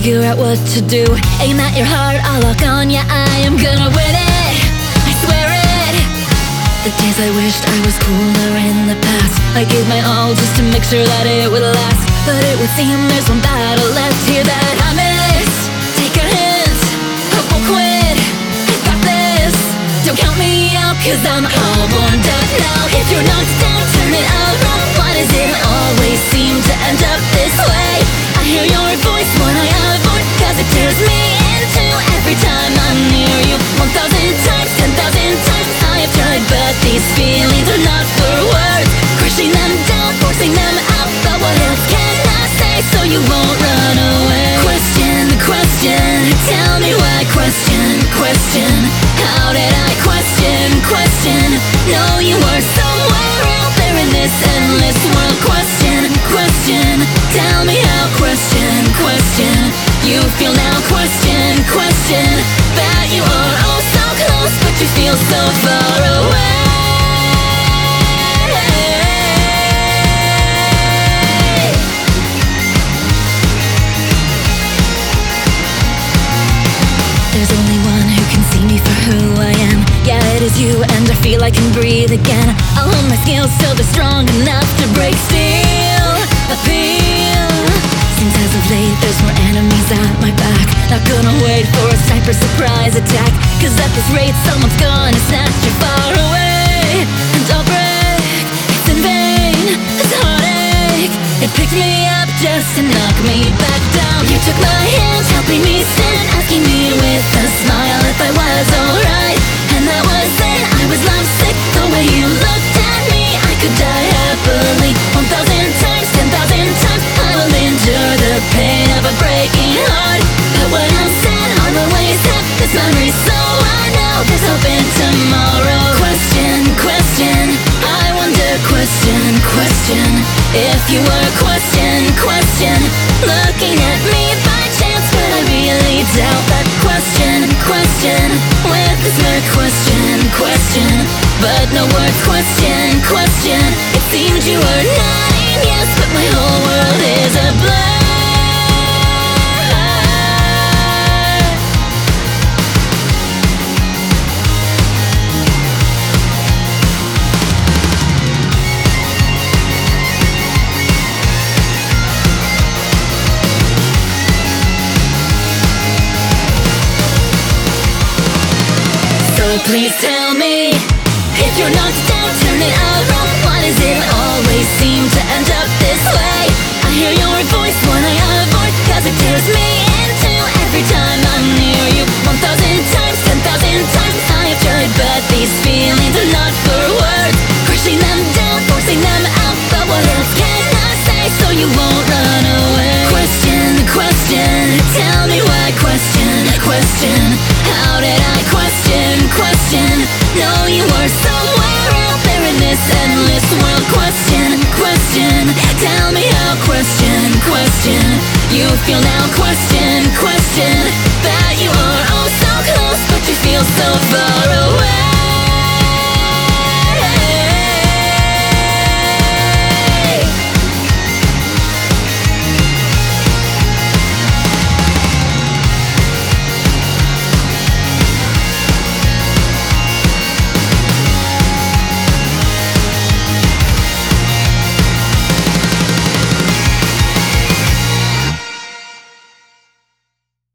figure out what to do. Aim at your heart, I'll lock on ya. I am gonna win it, I swear it. The days I wished I was cooler in the past, I gave my all just to make sure that it would last. But it would seem there's one battle left here that I miss. Take a hint, hope won't quit. I got this, don't count me out, cause I'm all warmed up now. If you're knocked down, turn it around. Why does it always seem to end up this way? I hear your voice when I avoid, cause it tears me in two every time I'm near you. 1,000 times, 10,000 times I have tried, but these feelings are not for words. Crushing them down, forcing them out, but what else can I say so you won't run away? Question, question, tell me why. Question, question, how did I question, question? Know you were somewhere out there in this endless world. Question, question, tell me how. Question, question, you feel now. Question, question, that you are all so close, but you feel so far away. There's only one who can see me for who I am. Yeah, it is you, and I feel I can breathe again. I'll hold my skills till they're strong enough to break steel. Appeal. Seems as of late there's more enemies at my back. Not gonna wait for a sniper surprise attack, cause at this rate someone's gonna snatch you far away. And I'll break, it's in vain, this heartache. It picked me up just to knock me back down. You took my hand, helping me stand, asking me with a smile if I was alright. And that was it, I was lovesick. The way you looked at me, I could die happily. 1,000 times, 10,000 times I will endure the pain of a breaking heart. But when I'm sad, I'll always have this memory, so I know there's hope in tomorrow. Question, question, I wonder. Question, question, if you were. Question, question, looking at me by chance, but I really doubt that. Question, question, with this mere question, question, but no words. Question, question, it seemed you were nodding yes, but my whole world is a blur. Please tell me, if you're knocked down, turn it around. Why does it always seem to end up this way? I hear your voice when I avoid, cause it tears me in two every time I'm near you. 1,000 times, 10,000 times I have tried, but these feelings are not for words. Crushing them down, forcing them out, but what else can I say so you won't run away? Question, question, tell me why. Question, question, how did I question, question? Know you were somewhere out there in this endless world. Question, question, tell me how. Question, question, you feel now. Question, question, that you are all so close, but you feel so far